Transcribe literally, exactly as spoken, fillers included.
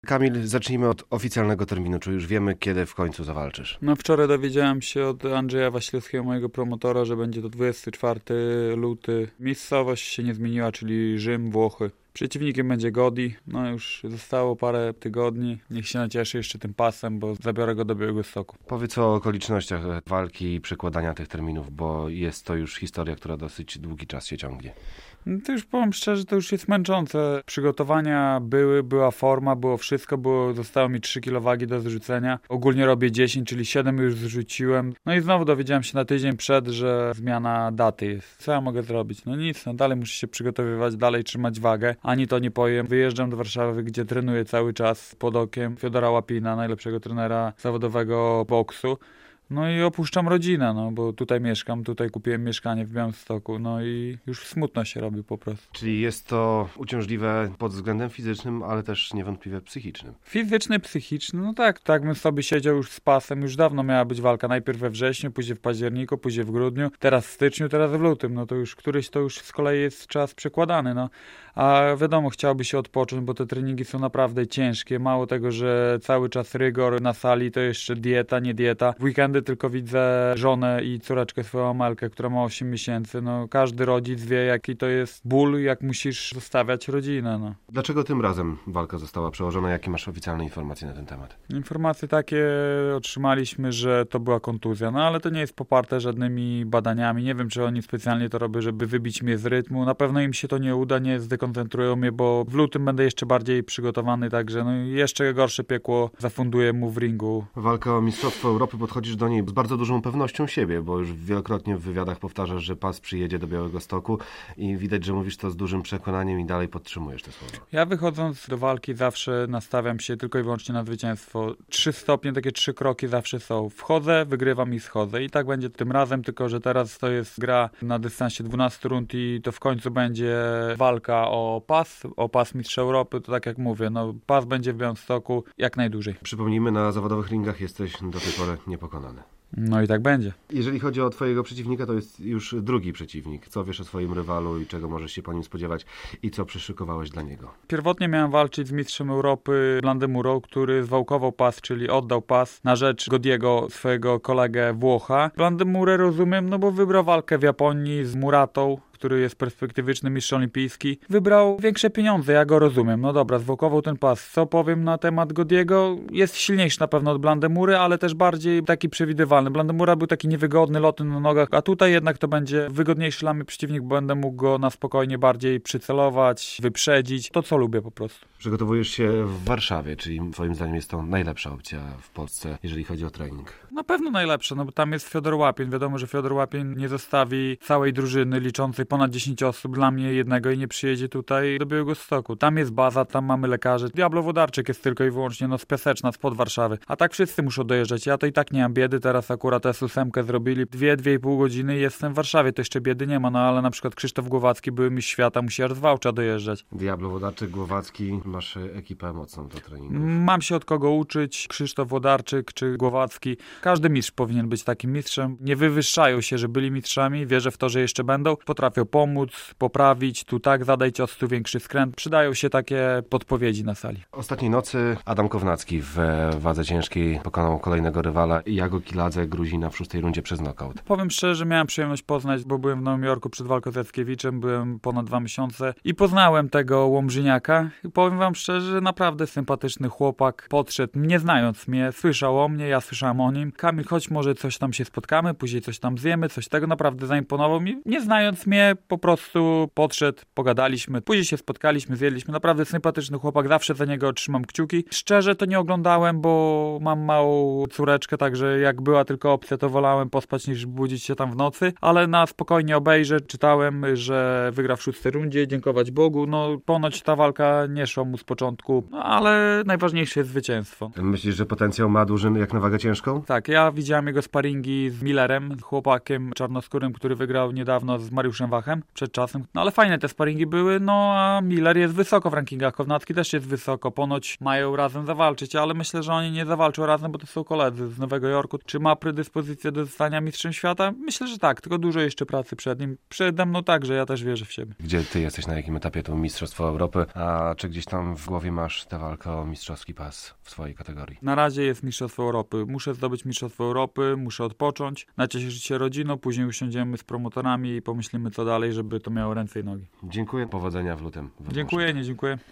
Kamil, zacznijmy od oficjalnego terminu. Czy już wiemy, kiedy w końcu zawalczysz? No wczoraj dowiedziałem się od Andrzeja Wasilewskiego, mojego promotora, że będzie to dwudziestego czwartego lutego. Miejscowość się nie zmieniła, czyli Rzym, Włochy. Przeciwnikiem będzie Godi. No już zostało parę tygodni. Niech się nacieszy jeszcze tym pasem, bo zabiorę go do Białegostoku. Powiedz o okolicznościach walki i przekładania tych terminów, bo jest to już historia, która dosyć długi czas się ciągnie. No to już powiem szczerze, to już jest męczące. Przygotowania były, była forma, było wszystko, było, zostało mi trzy kilo wagi do zrzucenia. Ogólnie robię dziesięć, czyli siedem już zrzuciłem. No i znowu dowiedziałem się na tydzień przed, że zmiana daty jest. Co ja mogę zrobić? No nic, no dalej muszę się przygotowywać, dalej trzymać wagę. Ani to nie powiem. Wyjeżdżam do Warszawy, gdzie trenuję cały czas pod okiem Fiodora Łapina, najlepszego trenera zawodowego boksu. No i opuszczam rodzinę, no bo tutaj mieszkam, tutaj kupiłem mieszkanie w Białymstoku, no i już smutno się robi po prostu. Czyli jest to uciążliwe pod względem fizycznym, ale też niewątpliwie psychicznym. Fizyczny, psychiczny, no tak, tak bym sobie siedział już z pasem, już dawno miała być walka, najpierw we wrześniu, później w październiku, później w grudniu, teraz w styczniu, teraz w lutym, no to już któryś to już z kolei jest czas przekładany, no. A wiadomo, chciałby się odpocząć, bo te treningi są naprawdę ciężkie, mało tego, że cały czas rygor na sali, to jeszcze dieta, nie dieta. W weekendy tylko widzę żonę i córeczkę, swoją Amelkę, która ma osiem miesięcy, no każdy rodzic wie, jaki to jest ból, jak musisz zostawiać rodzinę, no. Dlaczego tym razem walka została przełożona? Jakie masz oficjalne informacje na ten temat? Informacje takie otrzymaliśmy, że to była kontuzja, no ale to nie jest poparte żadnymi badaniami, nie wiem, czy oni specjalnie to robią, żeby wybić mnie z rytmu, na pewno im się to nie uda, nie zdekoncentrują mnie, bo w lutym będę jeszcze bardziej przygotowany, także no jeszcze gorsze piekło zafunduję mu w ringu. Walka o Mistrzostwo Europy, podchodzisz do niej z bardzo dużą pewnością siebie, bo już wielokrotnie w wywiadach powtarzasz, że pas przyjedzie do Białegostoku i widać, że mówisz to z dużym przekonaniem i dalej podtrzymujesz te słowa. Ja wychodząc do walki zawsze nastawiam się tylko i wyłącznie na zwycięstwo. Trzy stopnie, takie trzy kroki zawsze są. Wchodzę, wygrywam i schodzę. I tak będzie tym razem, tylko że teraz to jest gra na dystansie dwunastu rund i to w końcu będzie walka o pas, o pas Mistrza Europy. To tak jak mówię, no pas będzie w Białymstoku jak najdłużej. Przypomnijmy, na zawodowych ringach jesteś do tej pory niepokonany. No i tak będzie. Jeżeli chodzi o twojego przeciwnika, to jest już drugi przeciwnik. Co wiesz o swoim rywalu i czego możesz się po nim spodziewać i co przyszykowałeś dla niego? Pierwotnie miałem walczyć z mistrzem Europy Blandemurą, który zwałkował pas, czyli oddał pas na rzecz Godiego, swojego kolegę Włocha. Blandemurę rozumiem, no bo wybrał walkę w Japonii z Muratą, który jest perspektywiczny mistrz olimpijski, wybrał większe pieniądze, ja go rozumiem. No dobra, zwłokował ten pas. Co powiem na temat Godiego? Jest silniejszy na pewno od Blandemury, ale też bardziej taki przewidywalny. Blandemura był taki niewygodny, lotny na nogach, a tutaj jednak to będzie wygodniejszy dla mnie przeciwnik, bo będę mógł go na spokojnie bardziej przycelować, wyprzedzić. To, co lubię po prostu. Przygotowujesz się w Warszawie, czyli twoim zdaniem jest to najlepsza opcja w Polsce, jeżeli chodzi o trening. Na pewno najlepsza, no bo tam jest Fiodor Łapin. Wiadomo, że Fiodor Łapin nie zostawi całej drużyny liczącej ponad dziesięć osób, dla mnie jednego i nie przyjedzie tutaj do Białegostoku. Tam jest baza, tam mamy lekarzy. Diablo Włodarczyk jest tylko i wyłącznie no z Piaseczna, spod Warszawy. A tak wszyscy muszą dojeżdżać. Ja to i tak nie mam biedy. Teraz akurat S ósem zrobili dwie, dwie i pół godziny i jestem w Warszawie. To jeszcze biedy nie ma, no ale na przykład Krzysztof Głowacki, były mistrz świata, musi aż z Wałcza dojeżdżać. Diablo Włodarczyk, Głowacki, masz ekipę mocną do treningu. Mam się od kogo uczyć. Krzysztof Włodarczyk czy Głowacki. Każdy mistrz powinien być takim mistrzem. Nie wywyższają się, że byli mistrzami. Wierzę w to, że jeszcze będą. Potrafią pomóc, poprawić, tu tak, zadaj cios, tu większy skręt. Przydają się takie podpowiedzi na sali. Ostatniej nocy Adam Kownacki w wadze ciężkiej pokonał kolejnego rywala, Jago Kiladze, Gruzina, w szóstej rundzie przez knockout. Powiem szczerze, że miałem przyjemność poznać, bo byłem w Nowym Jorku przed walką z Jackiewiczem, byłem ponad dwa miesiące i poznałem tego Łomżyniaka i powiem wam szczerze, że naprawdę sympatyczny chłopak. Podszedł, nie znając mnie, słyszał o mnie, ja słyszałem o nim. Kamil, chodź, może coś tam się spotkamy, później coś tam zjemy, coś tego, naprawdę zaimponował mi. Nie znając mnie, po prostu podszedł, pogadaliśmy, później się spotkaliśmy, zjedliśmy. Naprawdę sympatyczny chłopak, zawsze za niego trzymam kciuki. Szczerze to nie oglądałem, bo mam małą córeczkę, także jak była tylko opcja, to wolałem pospać niż budzić się tam w nocy, ale na spokojnie obejrzę. Czytałem, że wygra w szóstej rundzie, dziękować Bogu. No ponoć ta walka nie szła mu z początku, no ale najważniejsze jest zwycięstwo. Myślisz, że potencjał ma duży jak na wagę ciężką? Tak, tak, ja widziałem jego sparingi z Millerem, z chłopakiem czarnoskórym, który wygrał niedawno z Mariuszem Wachem przed czasem. No ale fajne te sparingi były, no a Miller jest wysoko w rankingach, Kownacki też jest wysoko, ponoć mają razem zawalczyć, ale myślę, że oni nie zawalczą razem, bo to są koledzy z Nowego Jorku. Czy ma predyspozycję do zostania mistrzem świata? Myślę, że tak, tylko dużo jeszcze pracy przed nim. Przede mną także, ja też wierzę w siebie. Gdzie ty jesteś, na jakim etapie to Mistrzostwo Europy, a czy gdzieś tam w głowie masz tę walkę o mistrzowski pas w swojej kategorii? Na razie jest Mistrzostwo Europy. Muszę zdobyć Mistrzostwo Europy, muszę odpocząć, nacieszyć się rodziną, później usiądziemy z promotorami i pomyślimy co dalej, żeby to miało ręce i nogi. Dziękuję, powodzenia w lutym. Dziękuję, nie dziękuję.